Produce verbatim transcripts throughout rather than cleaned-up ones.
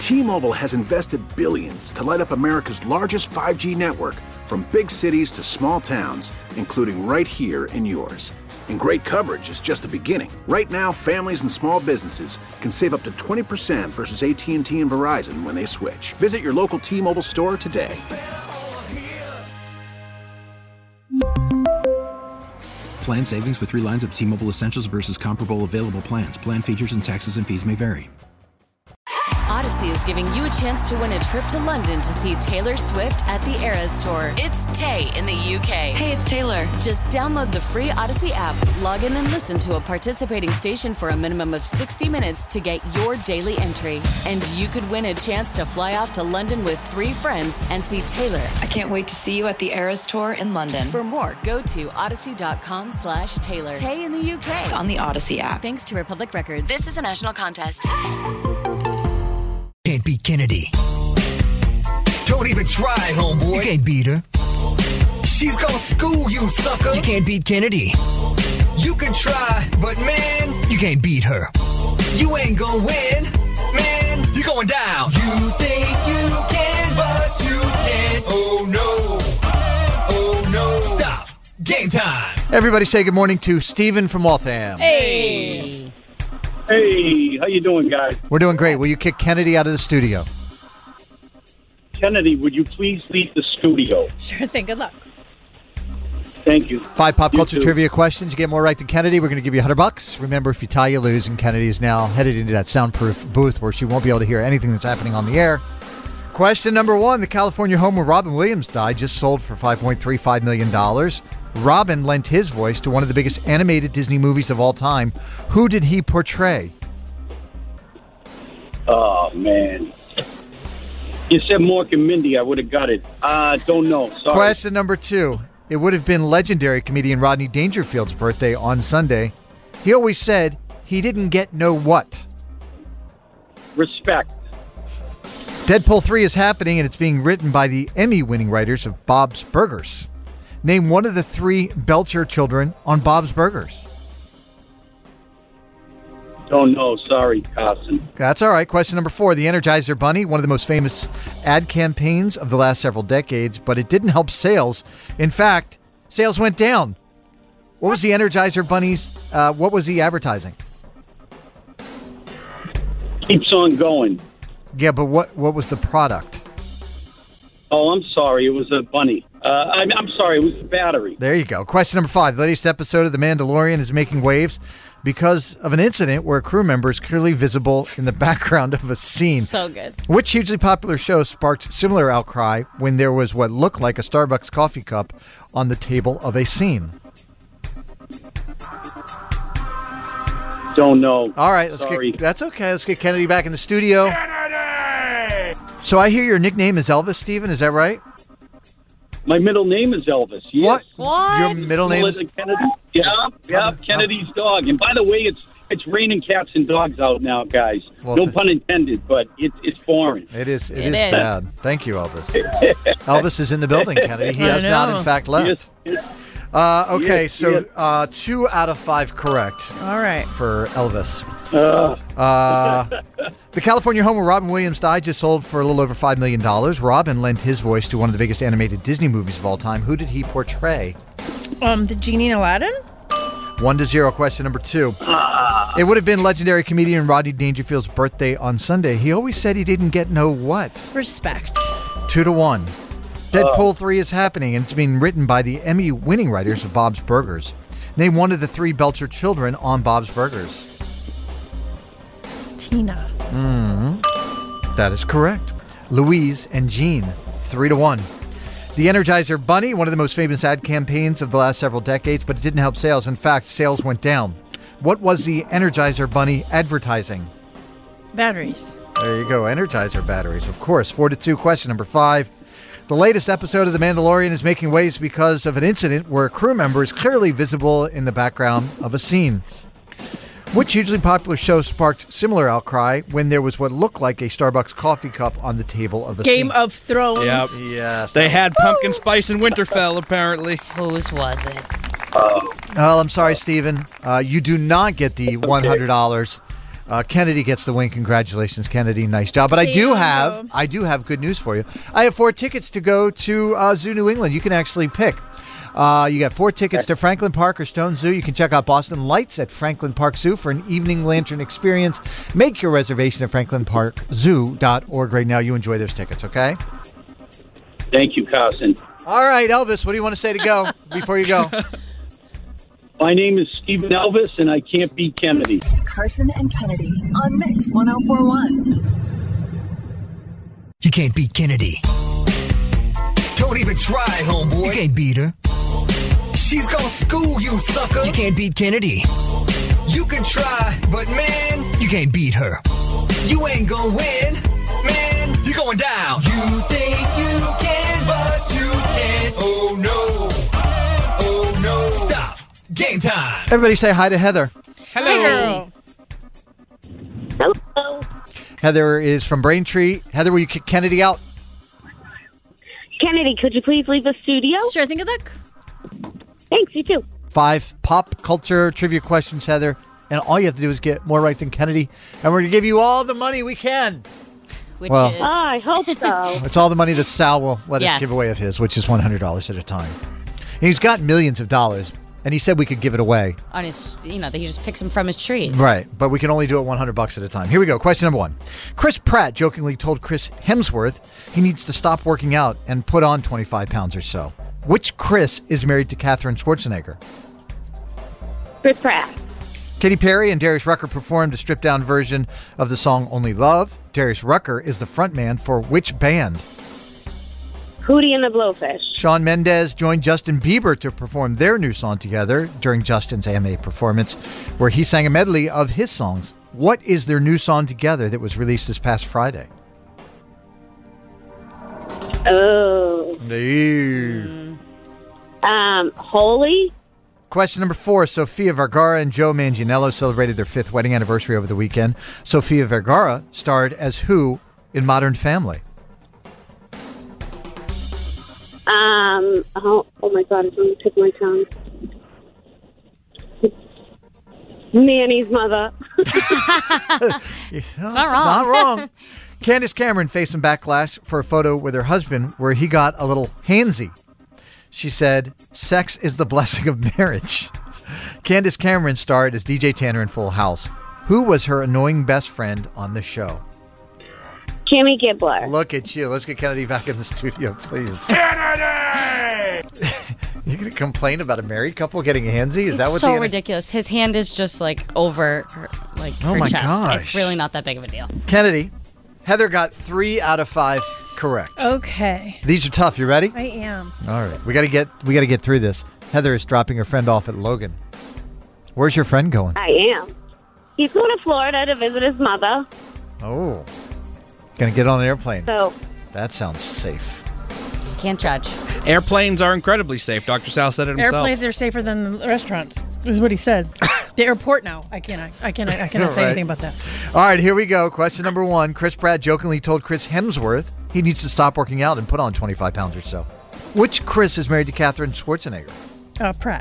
T-Mobile has invested billions to light up America's largest five G network, from big cities to small towns, including right here in yours. And great coverage is just the beginning. Right now, families and small businesses can save up to twenty percent versus A T and T and Verizon when they switch. Visit your local T-Mobile store today. Plan savings with three lines of T-Mobile Essentials versus comparable available plans. Plan features and taxes and fees may vary. Odyssey is giving you a chance to win a trip to London to see Taylor Swift at the Eras Tour. It's Tay in the U K. Hey, it's Taylor. Just download the free Odyssey app, log in and listen to a participating station for a minimum of sixty minutes to get your daily entry. And you could win a chance to fly off to London with three friends and see Taylor. I can't wait to see you at the Eras Tour in London. For more, go to odyssey.com slash Taylor. Tay in the U K. It's on the Odyssey app. Thanks to Republic Records. This is a national contest. Can't beat Kennedy. Don't even try, homeboy. You can't beat her. She's gonna school you, sucker. You can't beat Kennedy. You can try, but man, you can't beat her. You ain't gonna win, man. You're going down. You think you can, but you can't. Oh no. Oh no. Stop. Game time. Everybody say good morning to Steven from Waltham. Hey. Hey, how you doing, guys? We're doing great. Will you kick Kennedy out of the studio? Kennedy, would you please leave the studio? Sure thing. Good luck. Thank you. Five pop You culture too. trivia questions. You get more right than Kennedy, we're going to give you one hundred bucks. Remember, if you tie, you lose, and Kennedy is now headed into that soundproof booth where she won't be able to hear anything that's happening on the air. Question number one. The California home where Robin Williams died just sold for five point three five million dollars. Robin lent his voice to one of the biggest animated Disney movies of all time. Who did he portray? Oh, man. You said Mork and Mindy. I would have got it. I uh, don't know. Sorry. Question number two. It would have been legendary comedian Rodney Dangerfield's birthday on Sunday. He always said he didn't get no what? Respect. Deadpool three is happening, and it's being written by the Emmy-winning writers of Bob's Burgers. Name one of the three Belcher children on Bob's Burgers. Don't know. Sorry, Carson. That's all right. Question number four. The Energizer Bunny, one of the most famous ad campaigns of the last several decades, but it didn't help sales. In fact, sales went down. What was the Energizer Bunny's, uh, what was he advertising? Keeps on going. Yeah, but what, what was the product? Oh, I'm sorry. It was a bunny. Uh, I'm, I'm sorry. It was a battery. There you go. Question number five. The latest episode of The Mandalorian is making waves because of an incident where a crew member is clearly visible in the background of a scene. So good. Which hugely popular show sparked similar outcry when there was what looked like a Starbucks coffee cup on the table of a scene? Don't know. All right. Let's Sorry. get, that's okay. Let's get Kennedy back in the studio. Kennedy! So I hear your nickname is Elvis, Steven. Is that right? My middle name is Elvis. Yes. What? What? Your middle name is... Kennedy. Yeah, yeah, Kennedy's dog. And by the way, it's it's raining cats and dogs out now, guys. Well, no th- pun intended, but it, it's boring. It is. It, It is, is. bad. Thank you, Elvis. Elvis is in the building, Kennedy. He I has not, know. in fact, left. Yes, yes. Uh, okay, Yes, so yes. uh, two out of five correct All right. for Elvis. Uh, Uh, the California home where Robin Williams died just sold for a little over five million dollars. Robin lent his voice to one of the biggest animated Disney movies of all time. Who did he portray? Um, the genie in Aladdin? One to zero. Question number two. It would have been legendary comedian Rodney Dangerfield's birthday on Sunday. He always said he didn't get no what? Respect. Two to one. Deadpool three is happening, and it's being written by the Emmy-winning writers of Bob's Burgers. Name one of the three Belcher children on Bob's Burgers. Tina. Mm-hmm. That is correct. Louise and Jean. Three to one. The Energizer Bunny, one of the most famous ad campaigns of the last several decades, but it didn't help sales. In fact, sales went down. What was the Energizer Bunny advertising? Batteries. There you go. Energizer batteries, of course. Four to two. Question number five. The latest episode of The Mandalorian is making waves because of an incident where a crew member is clearly visible in the background of a scene. Which hugely popular show sparked similar outcry when there was what looked like a Starbucks coffee cup on the table of a Game scene? of Thrones. Yep. Yes. They had pumpkin spice and Winterfell, apparently. Whose was it? Oh, I'm sorry, Steven. Uh, you do not get the one hundred dollars. Uh, Kennedy gets the win. Congratulations, Kennedy. Nice job. But I do have, I do have good news for you. I have four tickets to go to uh, Zoo New England. You can actually pick. Uh, you got four tickets to Franklin Park or Stone Zoo. You can check out Boston Lights at Franklin Park Zoo for an evening lantern experience. Make your reservation at franklin park zoo dot org right now. You enjoy those tickets, okay? Thank you, Carson. All right, Elvis, what do you want to say to go before you go? My name is Stephen Elvis, and I can't beat Kennedy. Carson and Kennedy on Mix one oh four point one. You can't beat Kennedy. Don't even try, homeboy. You can't beat her. She's gonna school you, sucker. You can't beat Kennedy. You can try, but man, you can't beat her. You ain't gonna win. Man, you're going down. You think you can, but you can't. Oh no. Oh no. Stop. Game time. Everybody say hi to Heather. Hello. Hello. Heather is from Braintree. Heather, will you kick Kennedy out? Kennedy, could you please leave the studio? Sure thing, good luck. Thanks, you too. Five pop culture trivia questions, Heather. And all you have to do is get more right than Kennedy. And we're going to give you all the money we can. Which well, is... Oh, I hope so. It's all the money that Sal will let Yes. us give away of his, which is one hundred dollars at a time. And he's got millions of dollars. And he said we could give it away. On his, you know, that he just picks them from his trees. Right, but we can only do it one hundred bucks at a time. Here we go. Question number one. Chris Pratt jokingly told Chris Hemsworth he needs to stop working out and put on twenty-five pounds or so. Which Chris is married to Katherine Schwarzenegger? Chris Pratt. Katy Perry and Darius Rucker performed a stripped-down version of the song Only Love. Darius Rucker is the frontman for which band? Hootie and the Blowfish. Shawn Mendes joined Justin Bieber to perform their new song together during Justin's A M A performance, where he sang a medley of his songs. What is their new song together that was released this past Friday? Oh. Mm. Um, Holy. Question number four. Sofia Vergara and Joe Manganiello celebrated their fifth wedding anniversary over the weekend. Sofia Vergara starred as who in Modern Family? Um, oh, oh my God, it's on the tip of my tongue. Manny's mother. Yeah, It's not it's wrong. not wrong. Candace Cameron faced some backlash for a photo with her husband where he got a little handsy. She said, sex is the blessing of marriage. Candace Cameron starred as D J Tanner in Full House. Who was her annoying best friend on the show? Kimmy Gibbler. Look at you. Let's get Kennedy back in the studio, please. Kennedy! You're going to complain about a married couple getting handsy? Is It's that what so the ridiculous. His hand is just like over her, like Oh her my chest. gosh. It's really not that big of a deal. Kennedy, Heather got three out of five correct. Okay. These are tough. You ready? I am. All right. We got to get we got to get through this. Heather is dropping her friend off at Logan. Where's your friend going? I am. He's going to Florida to visit his mother. Oh. Going to get on an airplane. So, That sounds safe. Can't judge. Airplanes are incredibly safe. Doctor Sal said it himself. Airplanes are safer than the restaurants, is what he said. The airport now. I cannot. I cannot. I cannot say Right. anything about that. All right, here we go. Question number one. Chris Pratt jokingly told Chris Hemsworth he needs to stop working out and put on twenty-five pounds or so. Which Chris is married to Katherine Schwarzenegger? Uh, Pratt.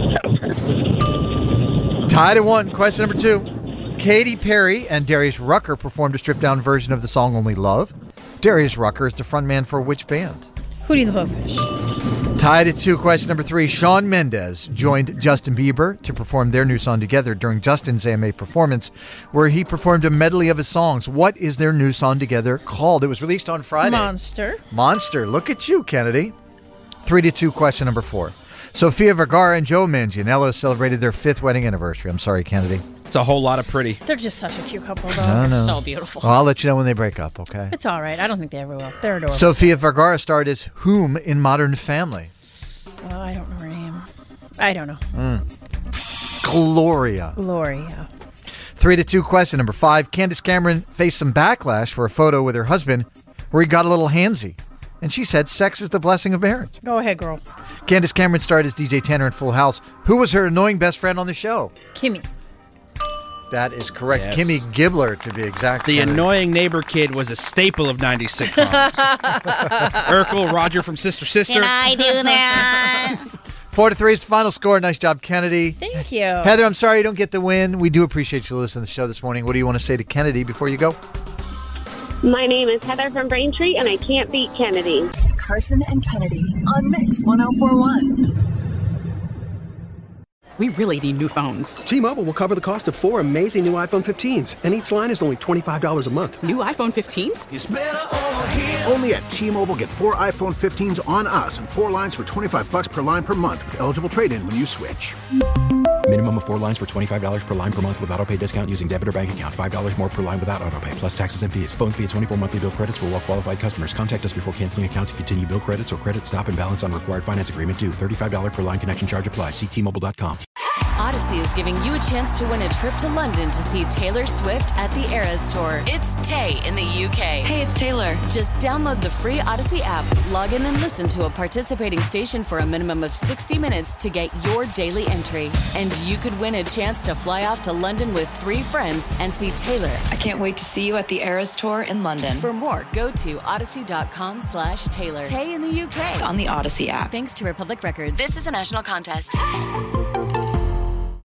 Tied at one. Question number two. Katy Perry and Darius Rucker performed a stripped-down version of the song Only Love. Darius Rucker is the frontman for which band? Hootie the Blowfish. Tied at two. Question number three. Shawn Mendes joined Justin Bieber to perform their new song together during Justin's A M A performance, where he performed a medley of his songs. What is their new song together called? It was released on Friday. Monster. Monster. Look at you, Kennedy. Three to two. Question number four. Sofia Vergara and Joe Manganiello celebrated their fifth wedding anniversary. I'm sorry, Kennedy. It's a whole lot of pretty. They're just such a cute couple, though. No, no. So beautiful. Well, I'll let you know when they break up, okay? It's all right. I don't think they ever will. They're adorable. Sofia Vergara starred as whom in Modern Family? Oh, I don't know her name. I don't know. Mm. Gloria. Gloria. Three to two. Question number five. Candace Cameron faced some backlash for a photo with her husband where he got a little handsy. And she said sex is the blessing of marriage. Go ahead, girl. Candace Cameron starred as D J Tanner in Full House. Who was her annoying best friend on the show? Kimmy. That is correct. Yes. Kimmy Gibbler, to be exact. The Kennedy. annoying neighbor kid was a staple of nineties sitcoms. Urkel, Roger from Sister Sister. Can I do that? Four to three is the final score. Nice job, Kennedy. Thank you. Heather, I'm sorry you don't get the win. We do appreciate you listening to the show this morning. What do you want to say to Kennedy before you go? My name is Heather from Braintree, and I can't beat Kennedy. Carson and Kennedy on Mix one oh four one. We really need new phones. T-Mobile will cover the cost of four amazing new iPhone fifteens, and each line is only twenty-five dollars a month. New iPhone fifteens? It's better over here. Only at T-Mobile, get four iPhone fifteens on us and four lines for twenty-five bucks per line per month with eligible trade-in when you switch. Minimum of four lines for twenty-five dollars per line per month with autopay discount using debit or bank account. five dollars more per line without autopay, plus taxes and fees. Phone fee at twenty-four monthly bill credits for well-qualified customers. Contact us before canceling account to continue bill credits or credit stop and balance on required finance agreement due. thirty-five dollars per line connection charge applies. See T Mobile dot com. Odyssey is giving you a chance to win a trip to London to see Taylor Swift at the Eras Tour. It's Tay in the U K. Hey, it's Taylor. Just download the free Odyssey app, log in and listen to a participating station for a minimum of sixty minutes to get your daily entry. And you could win a chance to fly off to London with three friends and see Taylor. I can't wait to see you at the Eras Tour in London. For more, go to odyssey.com slash Taylor. Tay in the U K. On the Odyssey app. Thanks to Republic Records. This is a national contest.